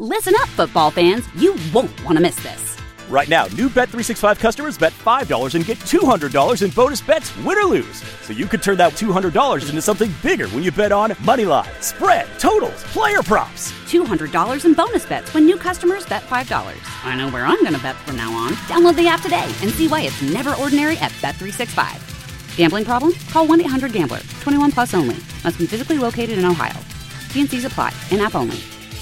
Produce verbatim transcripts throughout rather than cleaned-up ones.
Listen up, football fans. You won't want to miss this. Right now, new Bet three sixty-five customers bet five dollars and get two hundred dollars in bonus bets, win or lose. So you could turn that two hundred dollars into something bigger when you bet on money line, spread, totals, player props. two hundred dollars in bonus bets when new customers bet five dollars. I know where I'm going to bet from now on. Download the app today and see why it's never ordinary at Bet three sixty-five. Gambling problem? Call one eight hundred gambler. twenty-one plus only. Must be physically located in Ohio. T and C's apply. In-app only.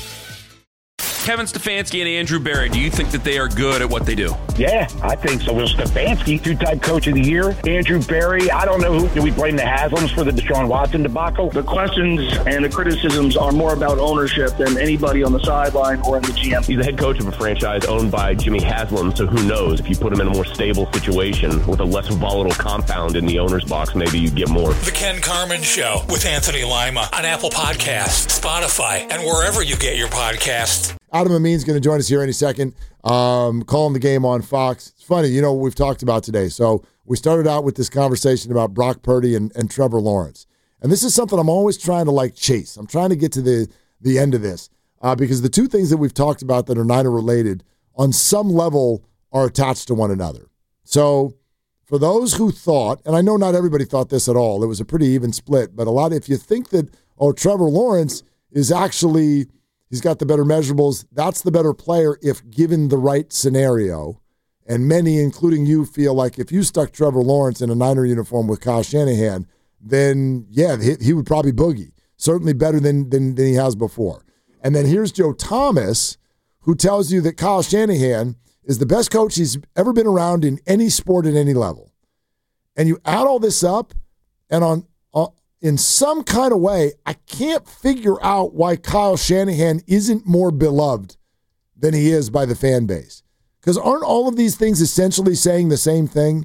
Kevin Stefanski and Andrew Berry, do you think that they are good at what they do? Yeah, I think so. Well, Stefanski, two-time coach of the year. Andrew Berry, I don't know who. Do we blame the Haslams for the Deshaun Watson debacle? The questions and the criticisms are more about ownership than anybody on the sideline or in the G M. He's the head coach of a franchise owned by Jimmy Haslam, so who knows? If you put him in a more stable situation with a less volatile compound in the owner's box, maybe you get more. The Ken Carman Show with Anthony Lima on Apple Podcasts, Spotify, and wherever you get your podcasts. Adam Amin's going to join us here any second, um, calling the game on Fox. It's funny, you know what we've talked about today. So we started out with this conversation about Brock Purdy and, and Trevor Lawrence. And this is something I'm always trying to, like, chase. I'm trying to get to the, the end of this uh, because the two things that we've talked about that are Niner related on some level are attached to one another. So for those who thought, and I know not everybody thought this at all, it was a pretty even split, but a lot, if you think that, oh, Trevor Lawrence is actually – he's got the better measurables. That's the better player if given the right scenario. And many, including you, feel like if you stuck Trevor Lawrence in a Niner uniform with Kyle Shanahan, then, yeah, he, he would probably boogie. Certainly better than, than, than he has before. And then here's Joe Thomas, who tells you that Kyle Shanahan is the best coach he's ever been around in any sport at any level. And you add all this up, and on, on in some kind of way, I can't figure out why Kyle Shanahan isn't more beloved than he is by the fan base. Because aren't all of these things essentially saying the same thing?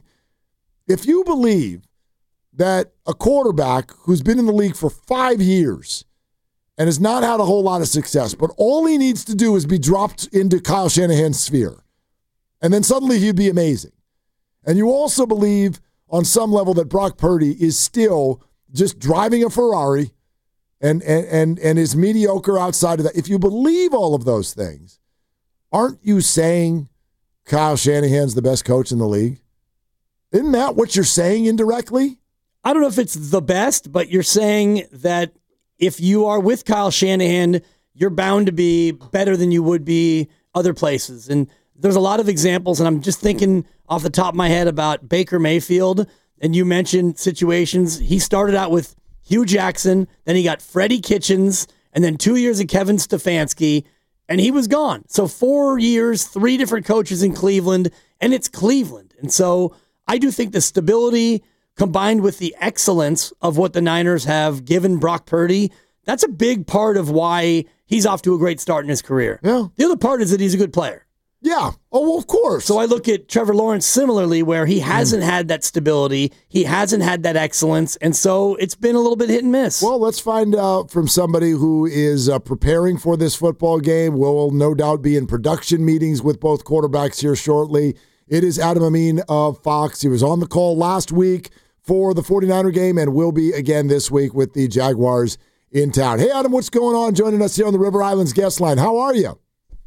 If you believe that a quarterback who's been in the league for five years and has not had a whole lot of success, but all he needs to do is be dropped into Kyle Shanahan's sphere, and then suddenly he'd be amazing. And you also believe on some level that Brock Purdy is still just driving a Ferrari and, and and and is mediocre outside of that. If you believe all of those things, aren't you saying Kyle Shanahan's the best coach in the league? Isn't that what you're saying indirectly? I don't know if it's the best, but you're saying that if you are with Kyle Shanahan, you're bound to be better than you would be other places. And there's a lot of examples, and I'm just thinking off the top of my head about Baker Mayfield. And you mentioned situations. He started out with Hugh Jackson, then he got Freddie Kitchens, and then two years of Kevin Stefanski, and he was gone. So four years, three different coaches in Cleveland, and it's Cleveland. And so I do think the stability combined with the excellence of what the Niners have given Brock Purdy, that's a big part of why he's off to a great start in his career. Yeah. The other part is that he's a good player. Yeah. Oh, well, of course. So I look at Trevor Lawrence similarly, where he hasn't mm. had that stability. He hasn't had that excellence. And so it's been a little bit hit and miss. Well, let's find out from somebody who is uh, preparing for this football game. We'll no doubt be in production meetings with both quarterbacks here shortly. It is Adam Amin of Fox. He was on the call last week for the 49er game and will be again this week with the Jaguars in town. Hey, Adam, what's going on? Joining us here on the River Islands guest line. How are you?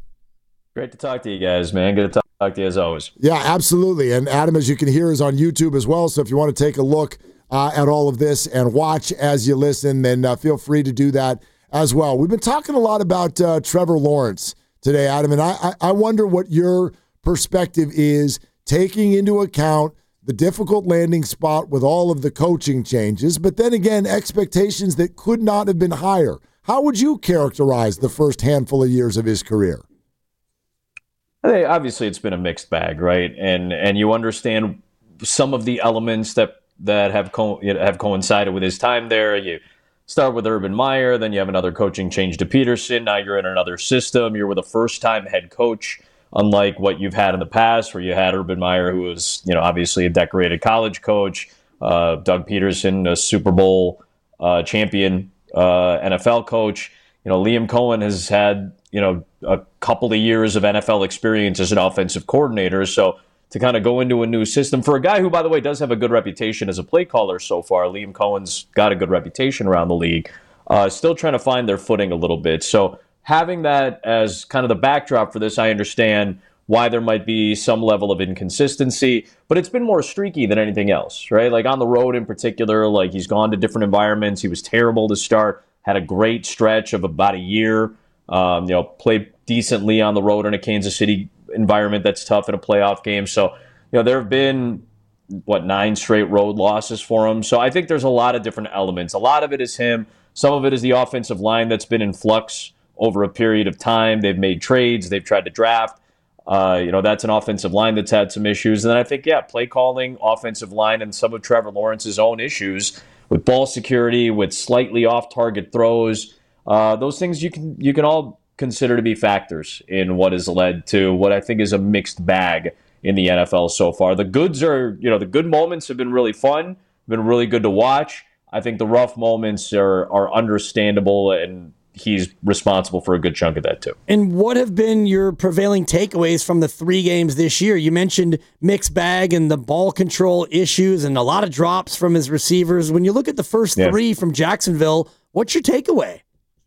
Great to talk to you guys, man. Good to talk to you as always. Yeah, absolutely. And Adam, as you can hear, is on YouTube as well. So if you want to take a look uh, at all of this and watch as you listen, then uh, feel free to do that as well. We've been talking a lot about uh, Trevor Lawrence today, Adam, and I, I, I wonder what your perspective is, taking into account the difficult landing spot with all of the coaching changes, but then again, expectations that could not have been higher. How would you characterize the first handful of years of his career? I think obviously it's been a mixed bag, right? And and you understand some of the elements that that have co- have coincided with his time there. You start with Urban Meyer, then you have another coaching change to Peterson. Now you're in another system. You're with a first-time head coach, unlike what you've had in the past, where you had Urban Meyer, who was, you know, obviously a decorated college coach, uh, Doug Peterson, a Super Bowl uh, champion uh, N F L coach. You know, Liam Cohen has had, you know, a couple of years of N F L experience as an offensive coordinator. So to kind of go into a new system for a guy who, by the way, does have a good reputation as a play caller so far, Liam Cohen's got a good reputation around the league, uh, still trying to find their footing a little bit. So having that as kind of the backdrop for this, I understand why there might be some level of inconsistency, but it's been more streaky than anything else, right? Like on the road in particular, like he's gone to different environments. He was terrible to start, had a great stretch of about a year, um, you know, played decently on the road in a Kansas City environment that's tough in a playoff game. So, you know, there have been, what, nine straight road losses for him. So I think there's a lot of different elements. A lot of it is him. Some of it is the offensive line that's been in flux over a period of time. They've made trades. They've tried to draft. Uh, you know, that's an offensive line that's had some issues. And then I think, yeah, play calling, offensive line, and some of Trevor Lawrence's own issues with ball security, with slightly off-target throws. Uh, those things you can you can all consider to be factors in what has led to what I think is a mixed bag in the N F L so far. The goods are, you know, the good moments have been really fun, been really good to watch. I think the rough moments are are understandable, and he's responsible for a good chunk of that too. And what have been your prevailing takeaways from the three games this year? You mentioned mixed bag and the ball control issues and a lot of drops from his receivers. When you look at the first yeah. three from Jacksonville, what's your takeaway?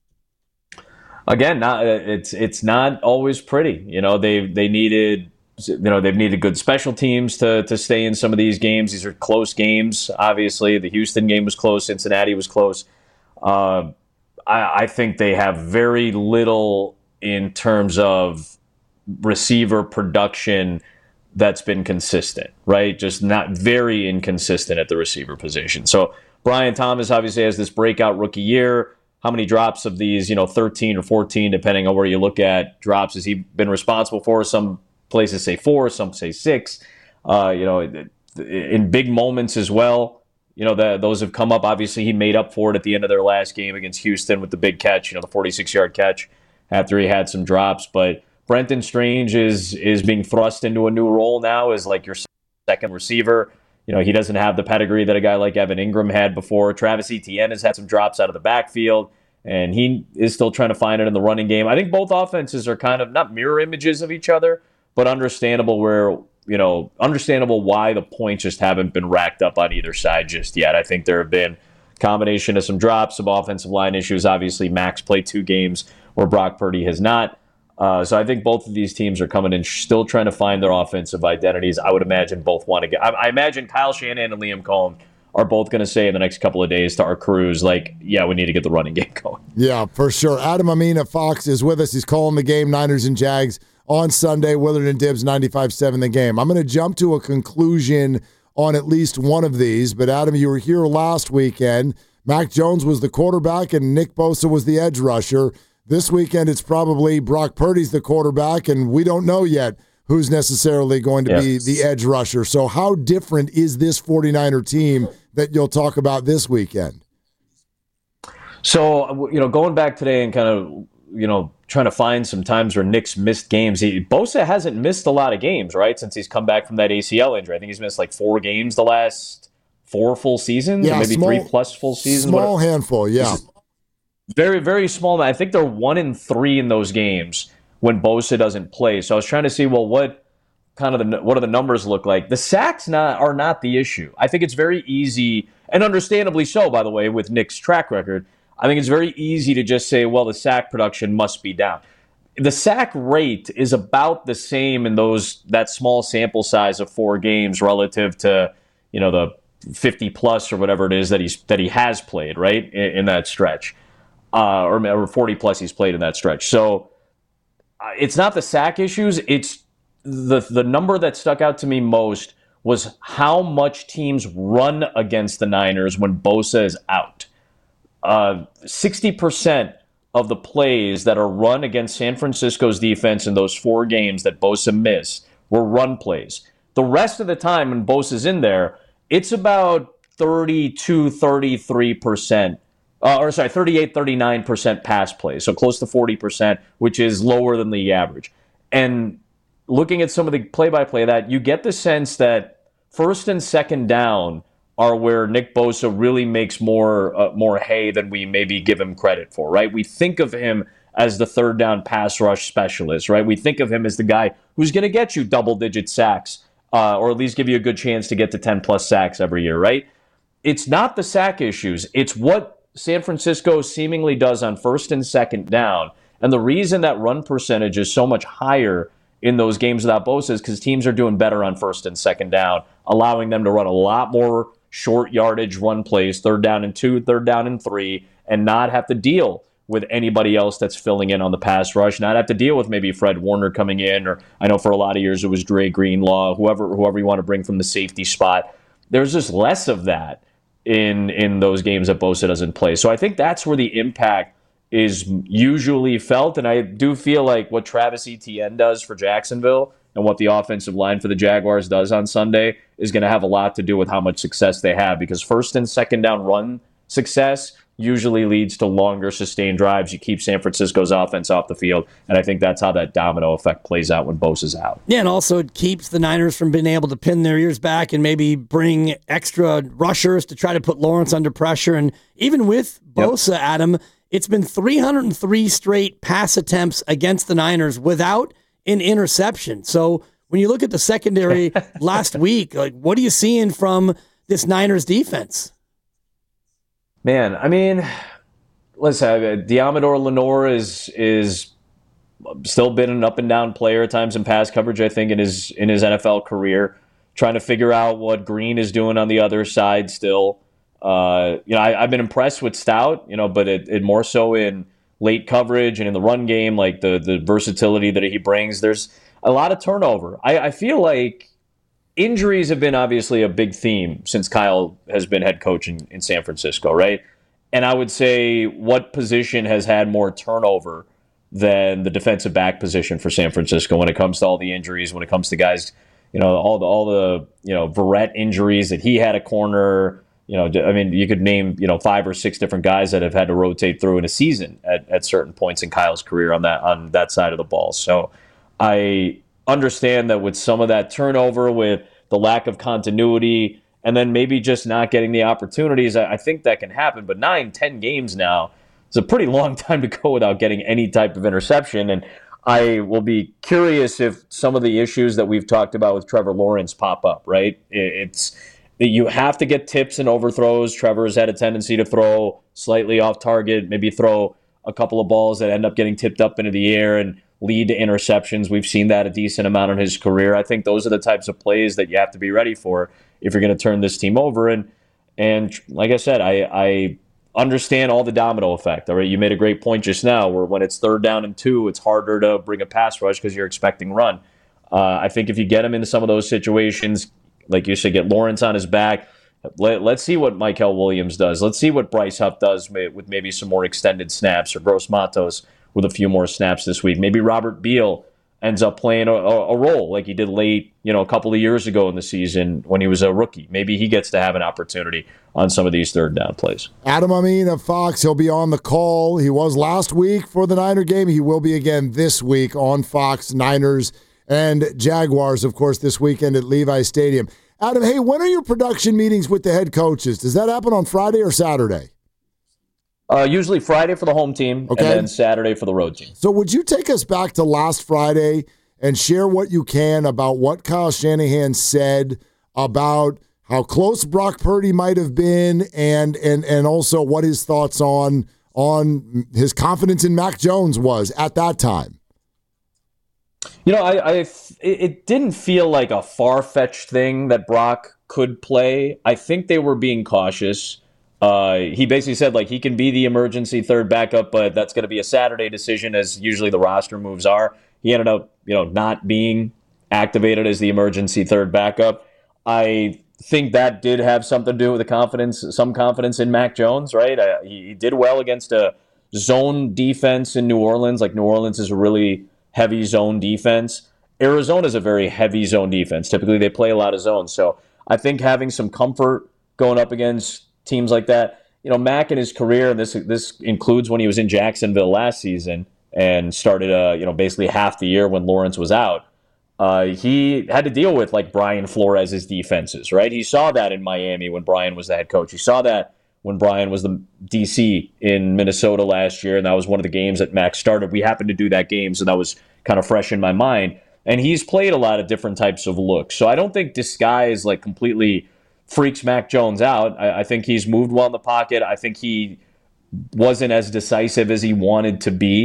Again, not, it's it's not always pretty. You know, they they needed you know they've needed good special teams to to stay in some of these games. These are close games. Obviously, the Houston game was close. Cincinnati was close. Uh, I, I think they have very little in terms of receiver production that's been consistent, right? Just not very inconsistent at the receiver position. So Brian Thomas obviously has this breakout rookie year. How many drops of these, you know, thirteen or fourteen, depending on where you look at, drops has he been responsible for? Some places say four, some say six. Uh, you know, in big moments as well, you know, the, those have come up. Obviously, he made up for it at the end of their last game against Houston with the big catch, you know, the forty-six-yard catch after he had some drops. But Brenton Strange is is being thrust into a new role now as like your second receiver. You know, he doesn't have the pedigree that a guy like Evan Ingram had before. Travis Etienne has had some drops out of the backfield, and he is still trying to find it in the running game. I think both offenses are kind of not mirror images of each other, but understandable where, you know, understandable why the points just haven't been racked up on either side just yet. I think there have been a combination of some drops, some offensive line issues. Obviously, Max played two games where Brock Purdy has not. Uh, so I think both of these teams are coming in still trying to find their offensive identities. I would imagine both want to get. I, I imagine Kyle Shanahan and Liam Cohen are both going to say in the next couple of days to our crews, like, yeah, we need to get the running game going. Yeah, for sure. Adam Amin of Fox is with us. He's calling the game, Niners and Jags, on Sunday. Willard and Dibbs, ninety-five seven the game. I'm going to jump to a conclusion on at least one of these, but Adam, you were here last weekend. Mac Jones was the quarterback and Nick Bosa was the edge rusher. This weekend, it's probably Brock Purdy's the quarterback, and we don't know yet who's necessarily going to yes. be the edge rusher. So how different is this 49er team that you'll talk about this weekend? So, you know, going back today and kind of, you know, trying to find some times where Nick's missed games. He, Bosa hasn't missed a lot of games, right, since he's come back from that A C L injury. I think he's missed like four games the last four full seasons, yeah, or maybe small, three plus full seasons. Small whatever. handful, yeah. Very, very small. I think they're one in three in those games when Bosa doesn't play. So I was trying to see, well, what kind of the what do the numbers look like? The sacks not are not the issue. I think it's very easy, and understandably so, by the way, with Nick's track record. I think it's very easy to just say, well, the sack production must be down. The sack rate is about the same in those that small sample size of four games relative to, you know, the fifty plus or whatever it is that he's that he has played, right, in, in that stretch. Uh, or, or forty plus he's played in that stretch. So uh, it's not the sack issues. It's the the number that stuck out to me most was how much teams run against the Niners when Bosa is out. Uh, sixty percent of the plays that are run against San Francisco's defense in those four games that Bosa missed were run plays. The rest of the time when Bosa's in there, it's about thirty-two, thirty-three percent. Uh, or sorry, thirty-eight, thirty-nine percent pass plays, so close to forty percent, which is lower than league average. And looking at some of the play-by-play of that, you get the sense that first and second down are where Nick Bosa really makes more uh, more hay than we maybe give him credit for, right? We think of him as the third down pass rush specialist, right? We think of him as the guy who's going to get you double-digit sacks, uh, or at least give you a good chance to get to ten-plus sacks every year, right? It's not the sack issues. It's what San Francisco seemingly does on first and second down, And the reason that run percentage is so much higher in those games without Bosa is because teams are doing better on first and second down, allowing them to run a lot more short yardage run plays, third down and two, third down and three, and not have to deal with anybody else that's filling in on the pass rush, not have to deal with maybe Fred Warner coming in, or I know for a lot of years it was Dre Greenlaw, whoever whoever you want to bring from the safety spot. There's just less of that in in those games that Bosa doesn't play. So I think that's where the impact is usually felt, and I do feel like what Travis Etienne does for Jacksonville and what the offensive line for the Jaguars does on Sunday is going to have a lot to do with how much success they have, because first and second down run success usually leads to longer sustained drives. You keep San Francisco's offense off the field, and I think that's how that domino effect plays out when Bosa's out. Yeah, and also it keeps the Niners from being able to pin their ears back and maybe bring extra rushers to try to put Lawrence under pressure. And even with Bosa, yep. Adam, it's been three hundred three straight pass attempts against the Niners without an interception. So when you look at the secondary last week, like, what are you seeing from this Niners defense? Man, I mean, listen, Diamador Lenore is is still been an up and down player at times in pass coverage, I think, in his in his N F L career. Trying to figure out what Green is doing on the other side still. Uh, you know, I, I've been impressed with Stout, you know, but it, it more so in late coverage and in the run game, like the the versatility that he brings. There's a lot of turnover. I, I feel like injuries have been obviously a big theme since Kyle has been head coach in, in San Francisco, right? And I would say, what position has had more turnover than the defensive back position for San Francisco when it comes to all the injuries, when it comes to guys, you know, all the, all the you know, Verrett injuries that he had a corner. You know, I mean, you could name, you know, five or six different guys that have had to rotate through in a season at, at certain points in Kyle's career on that on that side of the ball. So I understand that with some of that turnover, with the lack of continuity, and then maybe just not getting the opportunities, I, I think that can happen. But nine, ten games now is a pretty long time to go without getting any type of interception. And I will be curious if some of the issues that we've talked about with Trevor Lawrence pop up, right? It's you have to get tips and overthrows. Trevor's had a tendency to throw slightly off target, maybe throw a couple of balls that end up getting tipped up into the air and lead to interceptions. We've seen that a decent amount in his career. I think those are the types of plays that you have to be ready for if you're going to turn this team over. And and like I said, I, I understand all the domino effect. All right, you made a great point just now, where when it's third down and two, it's harder to bring a pass rush because you're expecting run. Uh, I think if you get him into some of those situations, like you said, get Lawrence on his back. Let, let's see what Mykel Williams does. Let's see what Bryce Huff does with maybe some more extended snaps, or Gross Matos with a few more snaps this week. Maybe Robert Beal ends up playing a, a role like he did late, you know, a couple of years ago in the season when he was a rookie. Maybe he gets to have an opportunity on some of these third down plays. Adam Amin of Fox, he'll be on the call. He was last week for the Niner game. He will be again this week on Fox. Niners and Jaguars, of course, this weekend at Levi Stadium. Adam, hey, when are your production meetings with the head coaches? Does that happen on Friday or Saturday? Uh, usually Friday for the home team, okay, and then Saturday for the road team. So would you take us back to last Friday and share what you can about what Kyle Shanahan said about how close Brock Purdy might have been, and and and also what his thoughts on on his confidence in Mac Jones was at that time? You know, I, I it didn't feel like a far-fetched thing that Brock could play. I think they were being cautious. Uh, he basically said, like, he can be the emergency third backup, but that's going to be a Saturday decision, as usually the roster moves are. He ended up, you know, not being activated as the emergency third backup. I think that did have something to do with the confidence, some confidence in Mac Jones, right? Uh, he, he did well against a zone defense in New Orleans. Like, New Orleans is a really heavy zone defense. Arizona is a very heavy zone defense. Typically, they play a lot of zones. So I think having some comfort going up against teams like that, you know, Mac in his career, and this this includes when he was in Jacksonville last season and started, uh, you know, basically half the year when Lawrence was out. Uh, he had to deal with, like, Brian Flores' defenses, right? He saw that in Miami when Brian was the head coach. He saw that when Brian was the D C in Minnesota last year, and that was one of the games that Mac started. We happened to do that game, so that was kind of fresh in my mind. And he's played a lot of different types of looks. So I don't think disguise, like, completely freaks Mac Jones out. I, I think he's moved well in the pocket. I think he wasn't as decisive as he wanted to be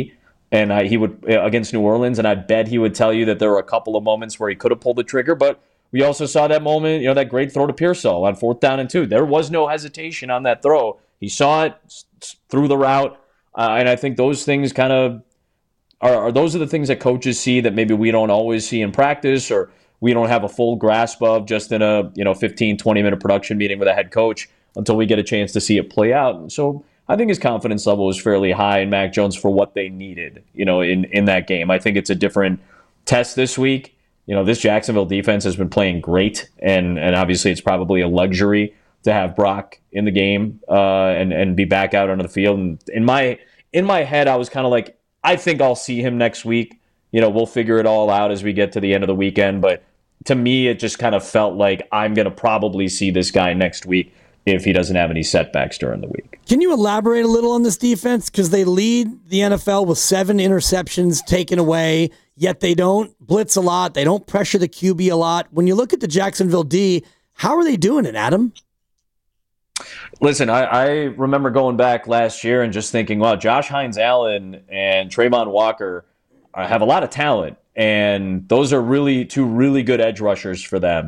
and I, he would against New Orleans, and I bet he would tell you that there were a couple of moments where he could have pulled the trigger, but we also saw that moment, you know, that great throw to Pearsall on fourth down and two. There was no hesitation on that throw. He saw it, threw the route, uh, and I think those things kind of are, are those are the things that coaches see that maybe we don't always see in practice, or we don't have a full grasp of just in a, you know, fifteen, twenty minute production meeting with a head coach until we get a chance to see it play out. And so I think his confidence level was fairly high in Mac Jones for what they needed, you know, in, in that game. I think it's a different test this week. You know, this Jacksonville defense has been playing great, and, and obviously it's probably a luxury to have Brock in the game uh, and, and be back out onto the field. And in my in my head, I was kind of like, I think I'll see him next week. You know, we'll figure it all out as we get to the end of the weekend. But to me, it just kind of felt like I'm going to probably see this guy next week if he doesn't have any setbacks during the week. Can you elaborate a little on this defense? Because they lead the N F L with seven interceptions taken away, yet they don't blitz a lot. They don't pressure the Q B a lot. When you look at the Jacksonville D, how are they doing it, Adam? Listen, I, I remember going back last year and just thinking, wow, Josh Hines-Allen and Trayvon Walker have a lot of talent, and those are really two really good edge rushers for them.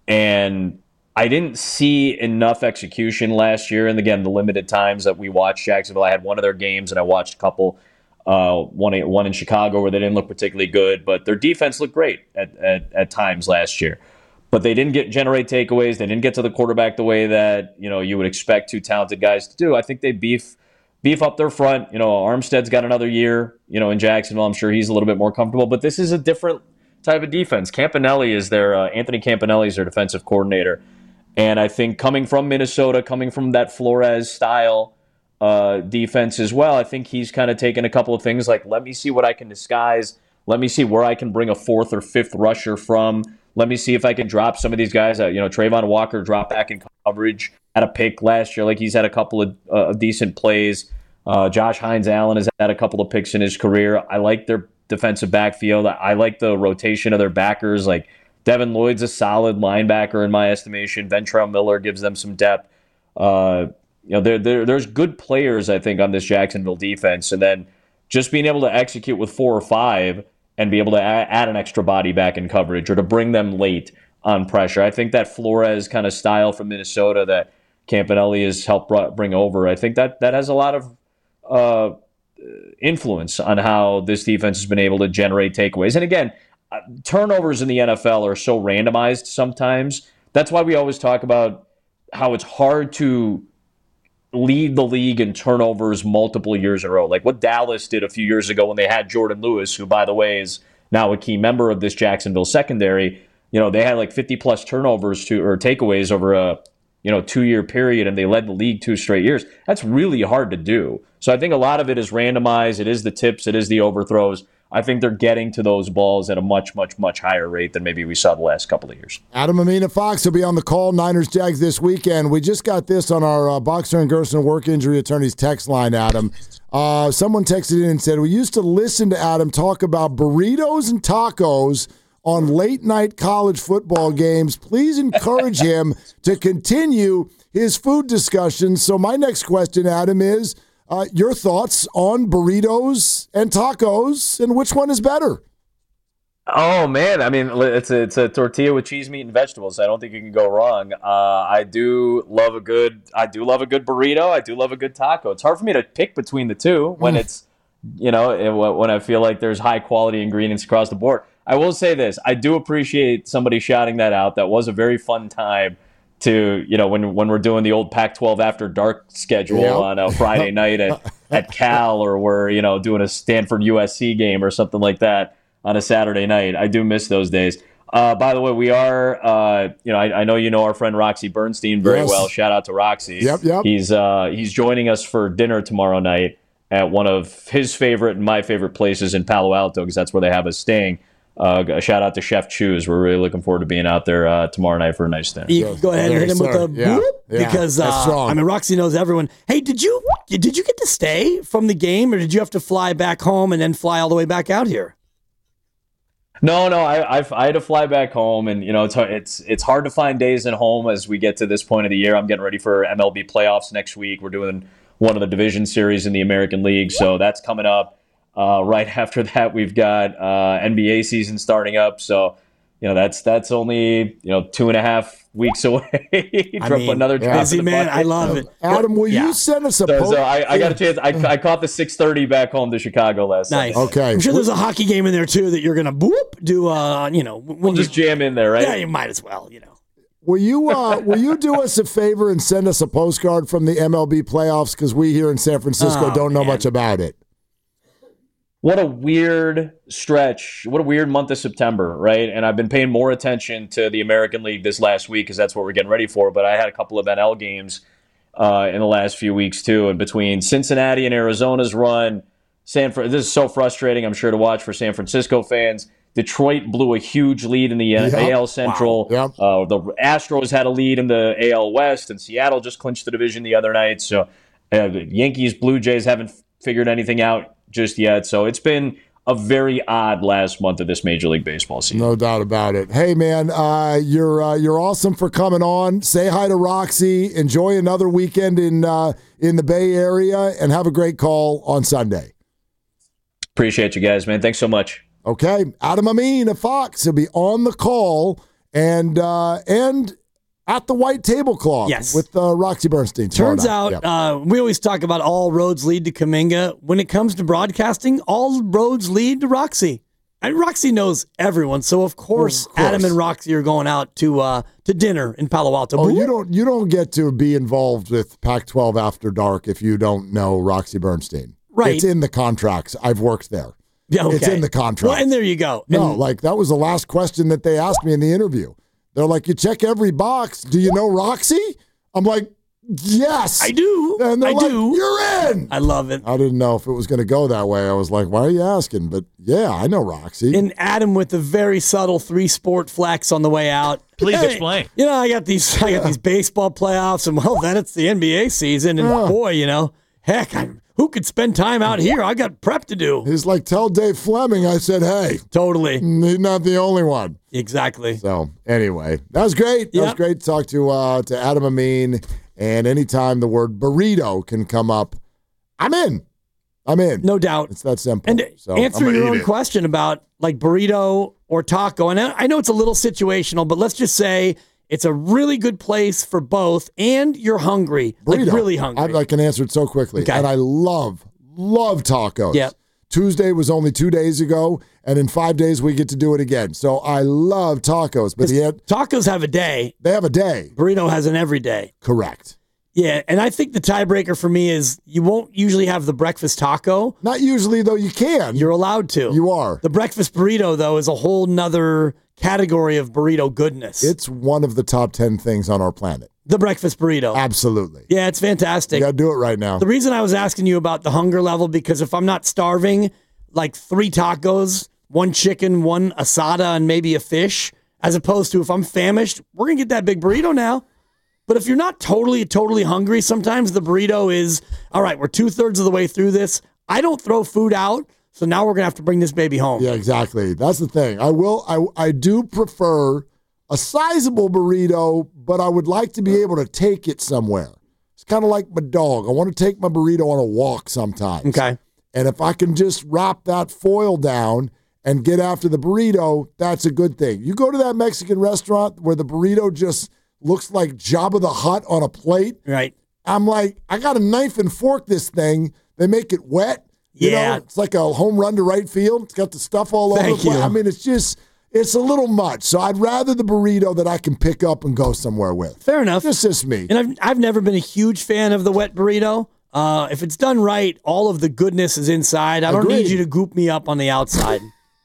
And I didn't see enough execution last year. And again, the limited times that we watched Jacksonville, I had one of their games and I watched a couple, uh, one, one in Chicago where they didn't look particularly good, but their defense looked great at, at, at times last year. But they didn't get generate takeaways. They didn't get to the quarterback the way that, you know, you would expect two talented guys to do. I think they beef beef up their front. You know, Armstead's got another year, you know, in Jacksonville. I'm sure he's a little bit more comfortable. But this is a different type of defense. Campanelli is their uh, Anthony Campanelli is their defensive coordinator. And I think coming from Minnesota, coming from that Flores style uh, defense as well, I think he's kind of taken a couple of things like, let me see what I can disguise. Let me see where I can bring a fourth or fifth rusher from. Let me see if I can drop some of these guys. Uh, you know, Trayvon Walker dropped back in coverage, had a pick last year. Like, he's had a couple of uh, decent plays. Uh, Josh Hines-Allen has had a couple of picks in his career. I like their defensive backfield. I like the rotation of their backers. Like, Devin Lloyd's a solid linebacker in my estimation. Ventrell Miller gives them some depth. Uh, you know, there, there, there's good players, I think, on this Jacksonville defense. And then just being able to execute with four or five and be able to add, add an extra body back in coverage or to bring them late on pressure. I think that Flores kind of style from Minnesota that Campanelli has helped bring over, I think that that has a lot of uh, influence on how this defense has been able to generate takeaways. And again, uh, turnovers in the N F L are so randomized sometimes. That's why we always talk about how it's hard to lead the league in turnovers multiple years in a row. Like what Dallas did a few years ago when they had Jordan Lewis, who, by the way, is now a key member of this Jacksonville secondary. You know, they had like fifty plus turnovers to or takeaways over a, you know, two-year period, and they led the league two straight years. That's really hard to do. So I think a lot of it is randomized. It is the tips. It is the overthrows. I think they're getting to those balls at a much, much, much higher rate than maybe we saw the last couple of years. Adam Amin and Fox will be on the call. Niners Jags this weekend. We just got this on our uh, Boxer and Gerson work injury attorneys text line, Adam. Uh, someone texted in and said, we used to listen to Adam talk about burritos and tacos on late-night college football games. Please encourage him to continue his food discussions. So my next question, Adam, is uh, your thoughts on burritos and tacos, and which one is better? Oh, man. I mean, it's a, it's a tortilla with cheese, meat, and vegetables. I don't think you can go wrong. Uh, I do love a good I do love a good burrito. I do love a good taco. It's hard for me to pick between the two when mm. it's, you know, when I feel like there's high-quality ingredients across the board. I will say this. I do appreciate somebody shouting that out. That was a very fun time to, you know, when when we're doing the old Pac twelve After Dark schedule yep. on a Friday night at, at Cal, or we're, you know, doing a Stanford U S C game or something like that on a Saturday night. I do miss those days. Uh, by the way, we are, uh, you know, I, I know you know our friend Roxy Bernstein very yes. well. Shout out to Roxy. Yep, yep. He's, uh, he's joining us for dinner tomorrow night at one of his favorite and my favorite places in Palo Alto, because that's where they have us staying. Uh, a shout out to Chef Chews. We're really looking forward to being out there uh, tomorrow night for a nice dinner. You can go ahead and hit him with a yeah. boop yeah. because uh, I mean Roxy knows everyone. Hey, did you did you get to stay from the game, or did you have to fly back home and then fly all the way back out here? No, no, I, I, I had to fly back home, and you know it's it's it's hard to find days at home as we get to this point of the year. I'm getting ready for M L B playoffs next week. We're doing one of the division series in the American League, so that's coming up. Uh, right after that, we've got uh, N B A season starting up. So, you know, that's that's only, you know, two and a half weeks away. I Drop mean, another drop busy in the man. bucket. I love it. Adam, will Yeah. you send us a So, post? so I, I got a chance. I, I caught the six thirty back home to Chicago last Nice. Sunday. Okay. I'm sure there's a hockey game in there too that you're gonna boop do. Uh, you know, when We'll you just jam in there, right? yeah, you might as well. You know. Will you uh, will you do us a favor and send us a postcard from the M L B playoffs, because we here in San Francisco Oh, don't know man. much about it? What a weird stretch. What a weird month of September, right? And I've been paying more attention to the American League this last week because that's what we're getting ready for. But I had a couple of N L games uh, in the last few weeks, too. And between Cincinnati and Arizona's run, San Fran- this is so frustrating, I'm sure, to watch for San Francisco fans. Detroit blew a huge lead in the Yep. A L Central. Wow. Yep. Uh, the Astros had a lead in the A L West, and Seattle just clinched the division the other night. So uh, the Yankees, Blue Jays haven't figured anything out just yet. So it's been a very odd last month of this Major League Baseball season. No doubt about it. Hey, man, uh, you're uh, you're awesome for coming on. Say hi to Roxy. Enjoy another weekend in uh, in the Bay Area, and have a great call on Sunday. Appreciate you guys, man. Thanks so much. Okay, Adam Amin of Fox will be on the call and uh, and at the White Tablecloth Yes. with uh, Roxy Bernstein. tomorrow Turns night. out, Yep. uh, we always talk about all roads lead to Kuminga. When it comes to broadcasting, all roads lead to Roxy. And Roxy knows everyone, so of course, Of course. Adam and Roxy are going out to uh, to dinner in Palo Alto. Oh, you don't you don't get to be involved with Pac twelve After Dark if you don't know Roxy Bernstein. Right. It's in the contracts. I've worked there. Yeah, okay. It's in the contract. Well, and there you go. No, And- like that was the last question that they asked me in the interview. They're like, "You check every box. Do you know Roxy?" I'm like, "Yes, I do. And they're I like, do. "You're in." I love it. I didn't know if it was going to go that way. I was like, "Why are you asking?" But yeah, I know Roxy. And Adam with the very subtle three sport flex on the way out. Please Hey, explain. You know, I got these I got these baseball playoffs, and well, then it's the N B A season, and Yeah. boy, you know, heck, I, who could spend time out here? I got prep to do. He's like, "Tell Dave Fleming." I said, "Hey, Totally. he's not the only one." Exactly. So anyway, that was great. That was Yep. great to talk to uh, to Adam Amin. And anytime the word burrito can come up, I'm in. I'm in. No doubt. It's that simple. And So I'm answer gonna your eat own it. question about like burrito or taco. And I I know it's a little situational, but let's just say it's a really good place for both, and you're hungry, Burrito. like really hungry. I, I can answer it so quickly. Okay. And I love, love tacos. Yep. Tuesday was only two days ago, and in five days we get to do it again. So I love tacos. But the, Tacos have a day. they have a day. Burrito has an every day. Correct. Yeah, and I think the tiebreaker for me is you won't usually have the breakfast taco. Not usually, though. You can. You're allowed to. You are. The breakfast burrito, though, is a whole nother category of burrito goodness. It's one of the top ten things on our planet. the breakfast burrito. Absolutely. Yeah, it's fantastic. You got to do it right now. The reason I was asking you about the hunger level, because if I'm not starving, like three tacos, one chicken, one asada, and maybe a fish, as opposed to if I'm famished, we're going to get that big burrito now. But if you're not totally, totally hungry, sometimes the burrito is, all right, we're two thirds of the way through this. I don't throw food out, so now we're going to have to bring this baby home. Yeah, exactly. That's the thing. I will, I, I do prefer a sizable burrito, but I would like to be able to take it somewhere. It's kind of like my dog. I want to take my burrito on a walk sometimes. Okay. And if I can just wrap that foil down and get after the burrito, that's a good thing. You go to that Mexican restaurant where the burrito just looks like Jabba the Hutt on a plate. Right. I'm like, I got a knife and fork this thing. They make it wet. You Yeah. know, it's like a home run to right field. It's got the stuff all over Thank the place. you. I mean, it's just, it's a little much. So I'd rather the burrito that I can pick up and go somewhere with. Fair enough. That's just me. And I've, I've never been a huge fan of the wet burrito. Uh, if it's done right, all of the goodness is inside. I don't Agreed. need you to goop me up on the outside.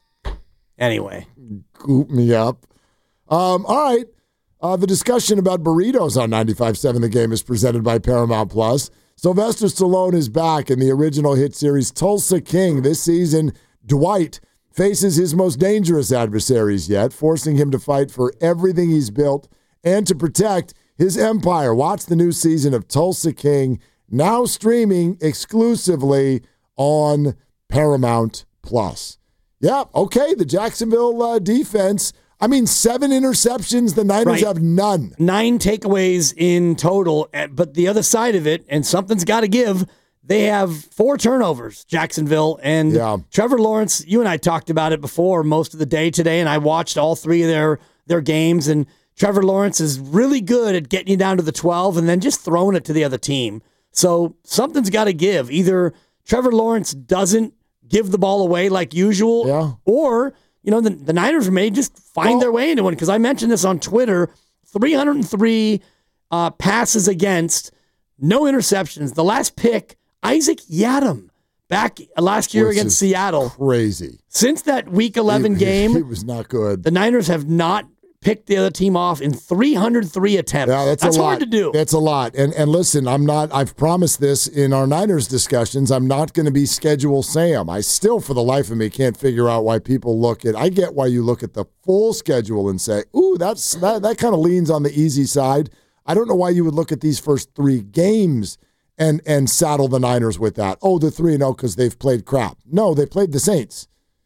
Anyway. Goop me up. Um, all right. Uh, the discussion about burritos on ninety-five point seven The Game is presented by Paramount Plus. Sylvester Stallone is back in the original hit series Tulsa King. This season, Dwight faces his most dangerous adversaries yet, forcing him to fight for everything he's built and to protect his empire. Watch the new season of Tulsa King, now streaming exclusively on Paramount Plus. Yeah, okay, the Jacksonville uh, defense. I mean, seven interceptions. The Niners Right. have none. Nine takeaways in total. eh, But the other side of it, and something's got to give, they have four turnovers, Jacksonville. And Yeah. Trevor Lawrence, you and I talked about it before most of the day today, and I watched all three of their, their games. And Trevor Lawrence is really good at getting you down to the twelve and then just throwing it to the other team. So something's got to give. Either Trevor Lawrence doesn't give the ball away like usual, Yeah. or you know the, the Niners may just find Well- their way into one. Because I mentioned this on Twitter, three hundred three uh, passes against, no interceptions. The last pick, Isaac Yiadom, back last year Which against is Seattle. Crazy. Since that Week eleven He- game, He was not good. the Niners have not picked the other team off in three hundred three attempts. Yeah, that's, that's a lot. hard to do. That's a lot. And and listen, I'm not. I've promised this in our Niners discussions. I'm not going to be schedule Sam. I still, for the life of me, can't figure out why people look at. I get why you look at the full schedule and say, "Ooh, that's that." That kind of leans on the easy side. I don't know why you would look at these first three games and and saddle the Niners with that. Oh, they're three and zero because they've played crap. No, they played the Saints.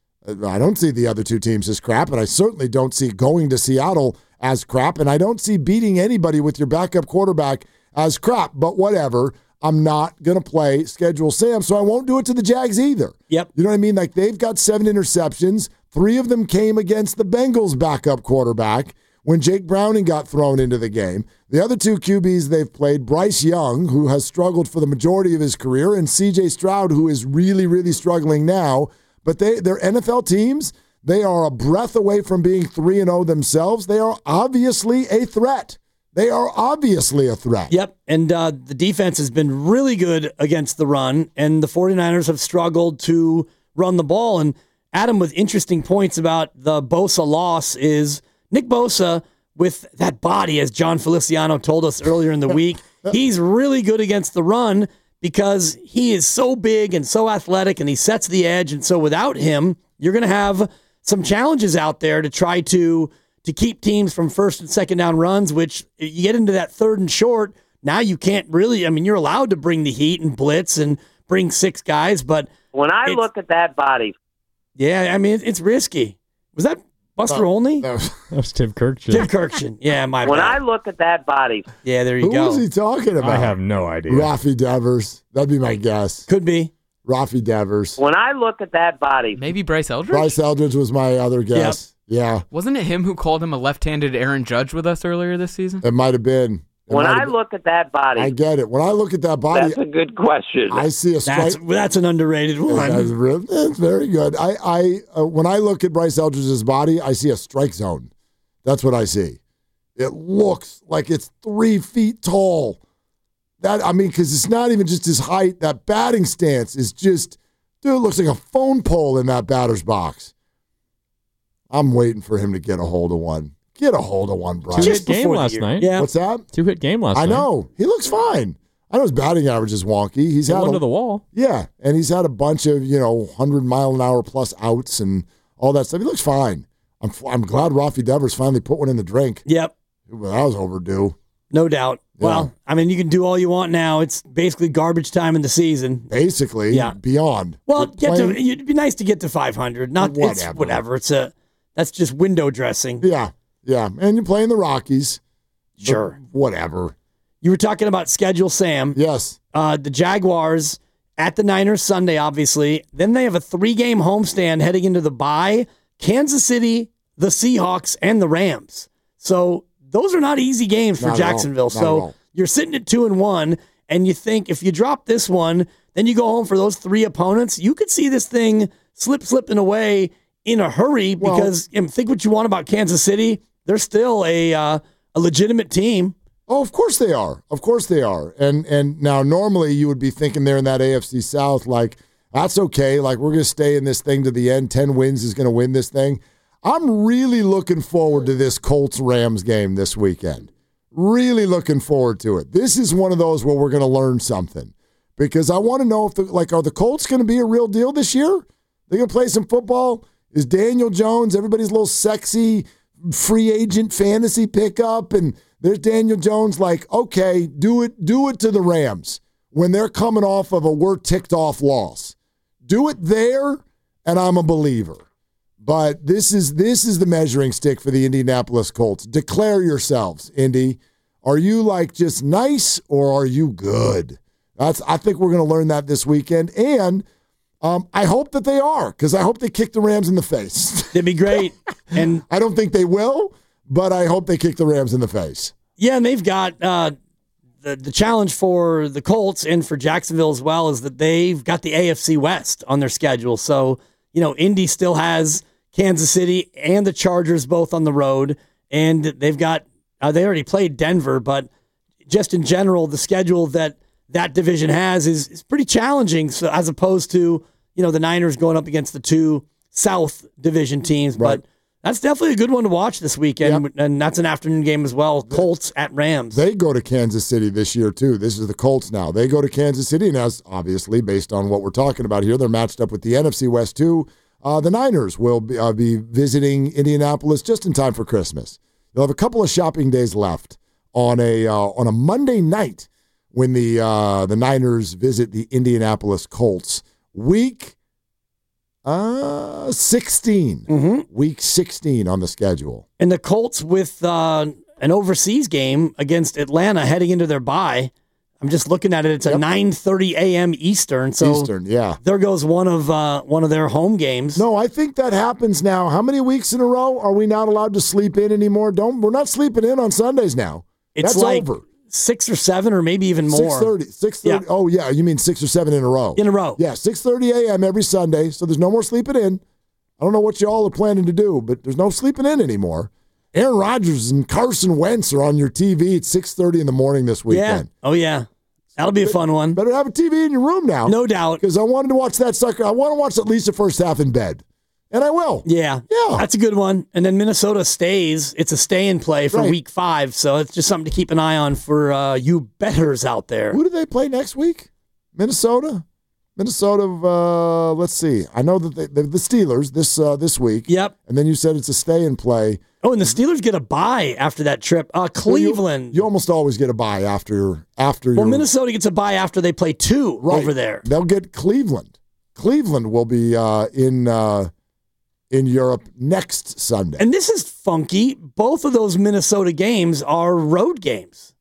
I don't see the other two teams as crap, and I certainly don't see going to Seattle as crap, and I don't see beating anybody with your backup quarterback as crap, but whatever. I'm not going to play schedule Sam, so I won't do it to the Jags either. Yep. You know what I mean? Like, they've got seven interceptions. Three of them came against the Bengals' backup quarterback when Jake Browning got thrown into the game. The other two Q Bs they've played, Bryce Young, who has struggled for the majority of his career, and C J Stroud, who is really, really struggling now. But they, they're N F L teams. They are a breath away from being three and oh themselves. They are obviously a threat. They are obviously a threat. Yep, and uh, the defense has been really good against the run, and the 49ers have struggled to run the ball. And Adam, with interesting points about the Bosa loss, is Nick Bosa, with that body, as John Feliciano told us earlier in the week, he's really good against the run, because he is so big and so athletic and he sets the edge. And so without him, you're going to have some challenges out there to try to to keep teams from first and second down runs, which you get into that third and short. Now you can't really, I mean, you're allowed to bring the heat and blitz and bring six guys. But when I look at that body. Yeah, I mean, it's risky. Was that Buster Uh, Olney? that was- That was Tim Kirkchin. Tim Kirkchin. Yeah, my When bad. I look at that body. Yeah, there you Who go. was he talking about? I have no idea. Rafi Devers. That'd be my guess. Could be. Rafi Devers. When I look at that body. Maybe Bryce Eldridge? Bryce Eldridge was my other guess. Yeah, Wasn't it him who called him a left-handed Aaron Judge with us earlier this season? it might have been. It When might I have been. look at that body. I get it. When I look at that body, That's a good question. I see a strike. That's, that's an underrated one. That's, real, that's very good. I, I uh, when I look at Bryce Eldridge's body, I see a strike zone. That's what I see. It looks like it's three feet tall. That I mean, because it's not even just his height. That batting stance is just, dude, it looks like a phone pole in that batter's box. I'm waiting for him to get a hold of one. Get a hold of one, Bryce. Two Just hit game before the last year. night. Yeah. What's that? Two hit game last I night. know. He looks fine. I know his batting average is wonky. He's Hit had one a, to the wall. Yeah, and he's had a bunch of, you know, one hundred mile an hour plus outs and all that stuff. He looks fine. I'm I'm glad Rafi Devers finally put one in the drink. Yep. Well, that was overdue. No doubt. Yeah. Well, I mean, you can do all you want now. It's basically garbage time in the season. Basically, Yeah. beyond. Well, You're get playing- to, it'd be nice to get to five hundred. Not Whatever. It's whatever. It's a that's just window dressing. Yeah, yeah. And you're playing the Rockies. But Sure. Whatever. You were talking about schedule, Sam. Yes. Uh, the Jaguars at the Niners Sunday, obviously. Then they have a three-game homestand heading into the bye. Kansas City, the Seahawks, and the Rams. So those are not easy games for Not at all. Jacksonville. Not at So all. you're sitting at two and one, and you think if you drop this one, then you go home for those three opponents. You could see this thing slip, slipping away in a hurry Well- because you know, think what you want about Kansas City. They're still a uh, a legitimate team. Oh, of course they are. Of course they are. And and now normally you would be thinking they're in that A F C South like, that's okay. Like, we're going to stay in this thing to the end. ten wins is going to win this thing. I'm really looking forward to this Colts-Rams game this weekend. Really looking forward to it. This is one of those where we're going to learn something. Because I want to know if, the, like, are the Colts going to be a real deal this year? They're going to play some football? Is Daniel Jones everybody's little sexy free agent fantasy pickup? And there's Daniel Jones like, okay, do it, do it to the Rams when they're coming off of a we're ticked off loss. Do it there, and I'm a believer. But this is this is the measuring stick for the Indianapolis Colts. Declare yourselves, Indy. Are you like just nice or are you good? That's. I think we're going to learn that this weekend, and um, I hope that they are, because I hope they kick the Rams in the face. It'd be great. And I don't think they will, but I hope they kick the Rams in the face. Yeah, and they've got uh, the the challenge for the Colts and for Jacksonville as well is that they've got the A F C West on their schedule. So, you know, Indy still has Kansas City and the Chargers both on the road, and they've got uh, they already played Denver, but just in general, the schedule that that division has is, is pretty challenging. So as opposed to, you know, the Niners going up against the two South Division teams, Right. but that's definitely a good one to watch this weekend, Yep. and that's an afternoon game as well. Colts at Rams. They go to Kansas City this year, too. This is the Colts now. They go to Kansas City, and as obviously, based on what we're talking about here, they're matched up with the N F C West, too. Uh, the Niners will be, uh, be visiting Indianapolis just in time for Christmas. They'll have a couple of shopping days left on a uh, on a Monday night when the uh, the Niners visit the Indianapolis Colts. Week uh, sixteen. Mm-hmm. Week sixteen on the schedule. And the Colts with uh, an overseas game against Atlanta heading into their bye. I'm just looking at it. It's a nine thirty a.m. Eastern. So Eastern, yeah. There goes one of uh, one of their home games. No, I think that happens now. How many weeks in a row are we not allowed to sleep in anymore? Don't we're not sleeping in on Sundays now. It's That's like over. six or seven or maybe even more. six thirty. six thirty. Yeah. Oh, yeah. You mean six or seven in a row? In a row. Yeah, six thirty a.m. every Sunday. So there's no more sleeping in. I don't know what you all are planning to do, but there's no sleeping in anymore. Aaron Rodgers and Carson Wentz are on your T V at six thirty in the morning this weekend. Yeah. Oh, yeah. That'll be a fun one. Better have a T V in your room now. No doubt. Because I wanted to watch that sucker. I want to watch at least the first half in bed. And I will. Yeah. Yeah. That's a good one. And then Minnesota stays. It's a stay and play for Right. week five. So it's just something to keep an eye on for uh, you bettors out there. Who do they play next week? Minnesota? Minnesota, uh, let's see. I know that they, the, the Steelers this uh, this week. Yep. And then you said it's a stay and play. Oh, and the Steelers get a bye after that trip. Uh, Cleveland. You, you almost always get a bye after after well, your, Minnesota gets a bye after they play two right. over there. They'll get Cleveland. Cleveland will be uh, in uh, in Europe next Sunday. And this is funky. Both of those Minnesota games are road games.